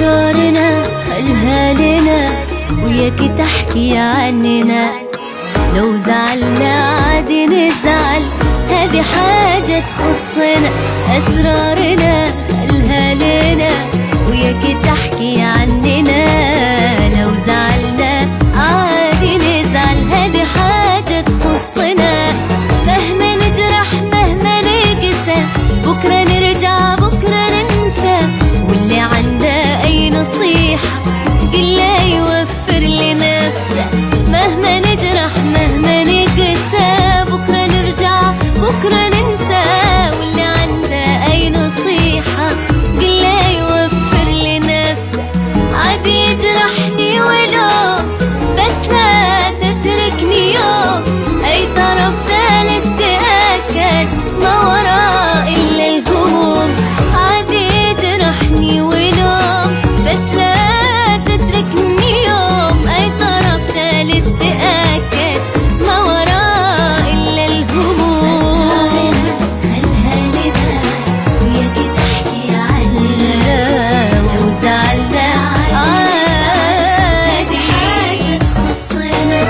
أسرارنا خلها لنا وياك تحكي عننا. لو زعلنا عادي نزعل، هذه حاجة تخصنا. أسرارنا خلها لنا وياك تحكي عننا. لو زعلنا عادي نزعل، هذه حاجة تخصنا. مهما نجرح مهما نقسى، بكرة نرجع بكرة ننسى. واللي عنده أي نصيحة قله يوفر لنفسه. مهما نجرح مهما نقسى، بكرة نرجع بكرة ننسى. واللي عنده أي نصيحة قله يوفر لنفسه. عادي يجرحني ولو بس لا تتركني يوم. أي طرف ثالث تأكد ما وراء إلا الهموم. عادي يجرحني ولو بس لا تتركني يوم. أي طرف ثالث تأكد ما وراء إلا الهموم. خلها لنا وياك تحكي عننا. لو زعلنا عادي حاجة تخصنا.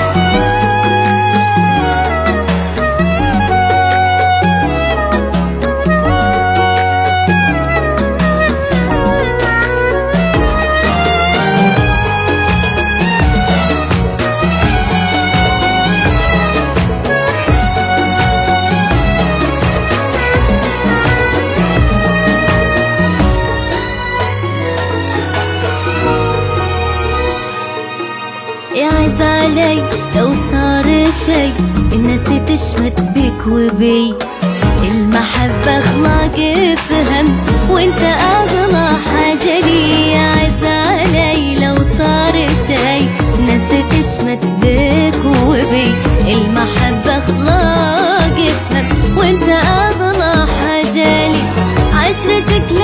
يعز علي لو صار شي، الناس تشمت بك وبي. المحبة أخلاق فهم وانت أغلى حاجة لي. يعز علي لو صار شي، الناس تشمت بك وبي. المحبة أخلاق فهم وانت أغلى حاجة لي. عشرتك